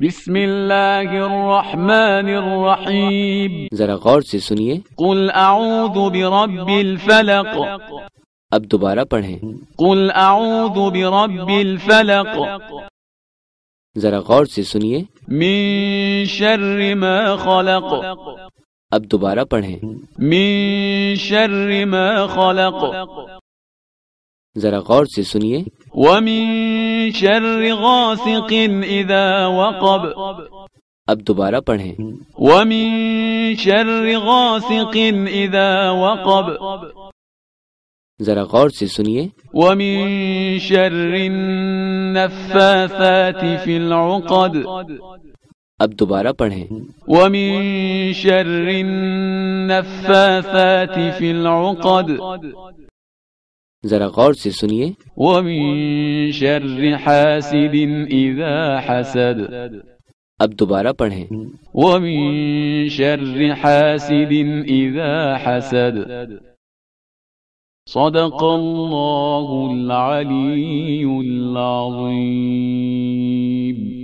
بسم اللہ الرحمن الرحیم. ذرا غور سے سنیے. قل اعوذ برب الفلق. اب دوبارہ پڑھیں. قل اعوذ برب الفلق. ذرا غور سے سنیے. من شر ما خلق. اب دوبارہ پڑھیں. من شر ما خلق. ذرا غور سے سنیے. ومن شر غاسق اذا وقب. اب دوبارہ پڑھیں. ومن شر غاسق اذا وقب. ذرا غور سے سنیے. ومن شر النفاثات في العقد. اب دوبارہ پڑھیں. ومن شر النفاثات في العقد. ذرا غور سے سنیے. ومن شر حاسد اذا حسد. اب دوبارہ پڑھیں. ومن شر حاسد اذا حسد. صدق اللہ العلی العظیم.